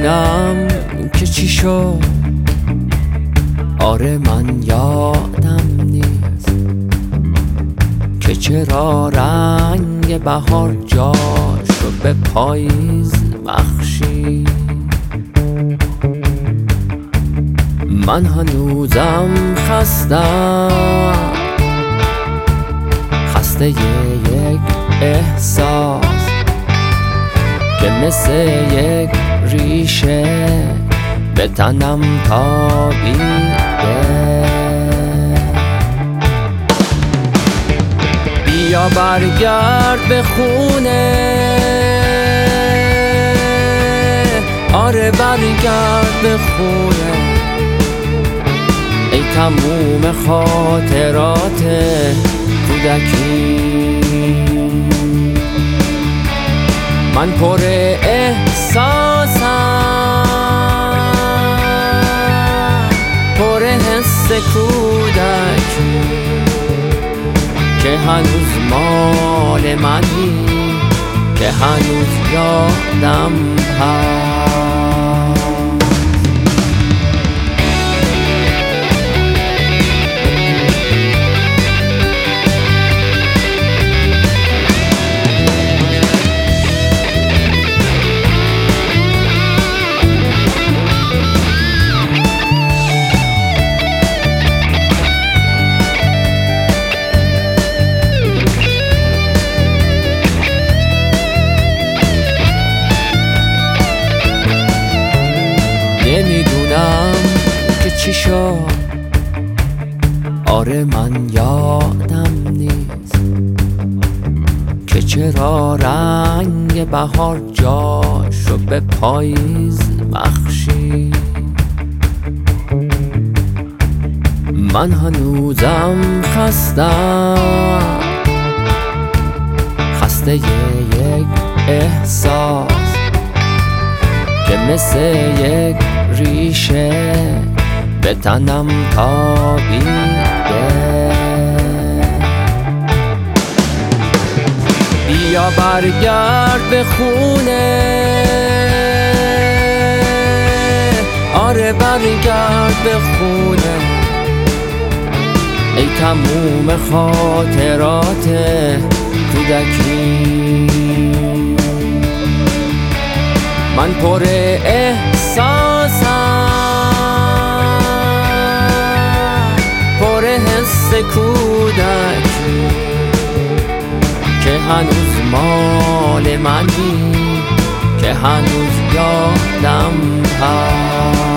نمیدونم که چی شد، آره من یادم نیست که چرا رنگ بهار جاشو به پاییز بخشید. من هنوزم خسته یک احساس که مثل یک ریشه به تنم تابیده. بیا برگرد به خونه، آره برگرد به خونه، ای تموم خاطرات کودکی. من پر احساسم، پر حس کودکی که هنوز مال منی، که هنوز یادم هست. نمیدونم که چی شد، آره من یادم نیست که چرا رنگ بهار جاشو به پاییز بخشید. من هنوزم خسته یک احساس که مثل یک ریشه به تنم تابیده. بیا برگرد به خونه، آره برگرد به خونه، ای تموم خاطرات کودکی. من پر احساسم، پر حس کودکی که هنوز مال منی، که هنوز یادم هست.